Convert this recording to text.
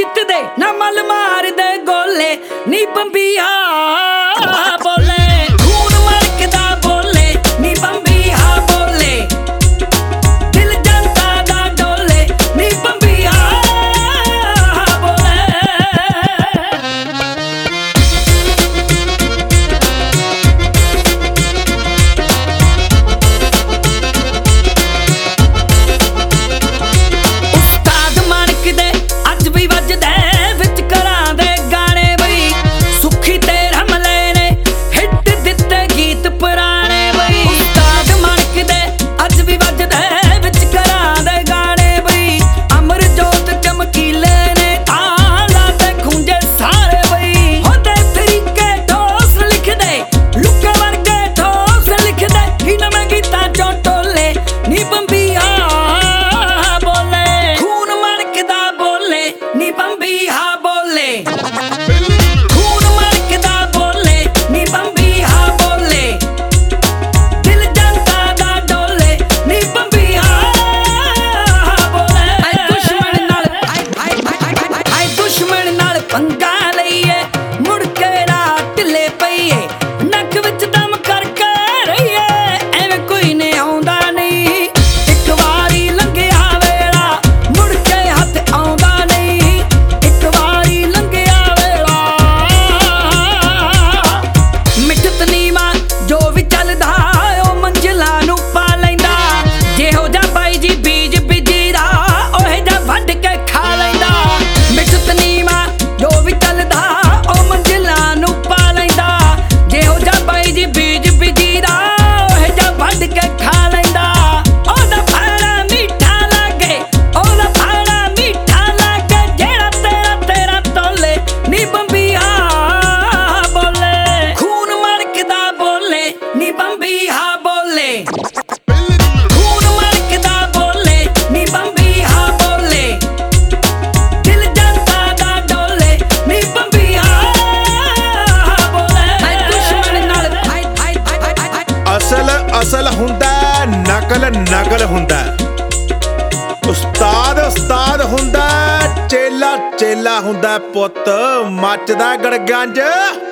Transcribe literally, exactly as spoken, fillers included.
ਜਿੱਤਦੇ ਨਾ ਮਲ ਮਾਰਦੇ ਗੋਲੇ ਨੀ ਬੰਬੀਹਾ ਬੋਲੇ ਖੂਨ ਮਲਕਦਾ ਬੋਲੇ ਨੀ ਬੰਬੀਹਾ ਬੋਲੇ ਦਿਲ ਜਨਤਾ ਦਾ ਡੋਲੇ ਨੀ ਬੰਬੀਹਾ ਬੋਲੇ ਉਸਤਾਦ ਮਾਨਕ ਦੇ ਅੱਜ ਵੀ ਵੱਜਦੇ ਵਿੱਚ ਘਰਾਂ ਦੇ ਗਾਣੇ ਬਈ ਸੁੱਖੀ ਤੇ ਰਮਲੇ ਨੇ ਹਿੱਟ ਦਿੱਤੇ ਗੀਤ ਪੁਰਾਣੇ ਬਈ ਉਸਤਾਦ ਮਾਨਕ ਦੇ ਅੱਜ ਵੀ ਵੱਜਦੇ ਵਿੱਚ ਘਰਾਂ ਦੇ ਗਾਣੇ ਬਈ ਅਮਰਜੋਤ ਚਮਕੀਲੇ ਨੇ ਤਾਲਾ ਤੇ ਖੂੰਜੇ ਸਾਰੇ ਬਈ ਹੁੰਦੇ ਤਰੀਕੇ ਠੋਸ ਲਿਖਦੇ ਲੁੱਕੇ ਵਰਗੇ ਠੋਸ ਲਿਖਦੇ ਹੀ ਨਵੇਂ ਗੀਤਾਂ ਚੋਂ ਟੋਲੇ ਨੀ ਬੰਬੀਹਾ ਬੋਲੇ ਖੂਨ ਮਣਕਦਾ ਬੋਲੇ ਨੀ ਬੰਬੀਹਾ ਬੋਲੇ ਖੂਨ ਮਣਕਦਾ ਬੋਲੇ ਨੀ ਬੰਬੀਹਾ ਬੋਲੇ ਦਿਲ ਜਨਤਾ ਦਾ ਡੋਲੇ ਨੀ ਬੰਬੀਹਾ ਬੋਲੇ ਆਏ ਦੁਸ਼ਮਣ ਨਾਲ ਆਏ ਆਏ ਆਏ ਆਏ ਦੁਸ਼ਮਣ ਨਾਲ ਪੰਗਾ ਲਈਏ ਮੁੜ ਕੇ ਰਾਤ ਢਿੱਲੇ ਪਈਏ ਨੱਕ ਵਿੱਚ ਦਮ ਕਰਕੇ ਰਹੀਏ ਐਵੇਂ ਕੋਈ ਨੇ ਆਉਂਦਾ ਨਹੀਂ ਇੱਕ ਵਾਰੀ ਲੰਘਿਆ ਵੇਲਾ ਮੁੜ ਕੇ ਹੱਥ ਆਉਂਦਾ ਨਹੀਂ ਇੱਕ ਵਾਰੀ ਲੰਘਿਆ ਵੇਲਾ ਮਿੱਠਤ ਨੀਵਾਂ ਜੋ ਵੀ ਚੱਲਦਾ ਉਹ ਮੰਜ਼ਿਲਾਂ ਨੂੰ ਪਾ ਲੈਂਦਾ ਜਿਹੋ ਜਿਹਾ ਬਾਈ ਜੀ ਬੀਜ ਬੀਜੀਦਾ ਉਹੇ ਜਿਹਾ ਵੱਢ ਕੇ ਖਾ ਲੈਂਦਾ ਮਿੱਠਤ ਨੀਵਾਂ ਜੋ ਵੀ ਚੱਲਦਾ ਉਹ ਮੰਜ਼ਿਲਾਂ ਨੂੰ ਪਾ ਲੈਂਦਾ ਜਿਹੋ ਜਿਹਾ ਬਾਈ ਜੀ ਬੀਜ ਬੀਜੀਦਾ ਉਹੇ ਜਿਹਾ ਵੱਢ ਕੇ ਖਾ ਲੈਂਦਾ ਉਹਦਾ ਫਾੜਾ ਮਿੱਠਾ ਲੱਗੇ ਉਹਦਾ ਫਾੜਾ ਮਿੱਠਾ ਲੱਗੇ ਜਿਹੜਾ ਤੇਰਾ ਤੇਰਾ ਤੋਲੇ ਨੀ ਬੰਬੀਹਾ ਬੋਲੇ ਖੂਨ ਮਣਕਦਾ ਬੋਲੇ ਨੀ ਬੰਬੀਹਾ ਬੋਲੇ ਖੂਨ ਮਣਕਦਾ ਬੋਲੇ ਨੀ ਬੰਬੀਹਾ ਬੋਲੇ ਦਿਲ ਜਨਤਾ ਦਾ ਡੋਲੇ ਨੀ ਬੰਬੀਹਾ ਬੋਲੇ ਆਏ ਦੁਸ਼ਮਣ ਨਾਲ ਆਏ ਆਏ ਆਏ ਆਏ ਅਸਲ ਅਸਲ ਹੁੰਦਾ ਹੈ, ਨਕਲ ਨਕਲ ਹੁੰਦਾ ਹੈ। ਉਸਤਾਦ ਉਸਤਾਦ ਹੁੰਦਾ ਹੈ, ਚੇਲਾ ਚੇਲਾ ਹੁੰਦਾ ਹੈ। ਪੁੱਤ ਮੱਚਦਾ ਗੜਗੰਜ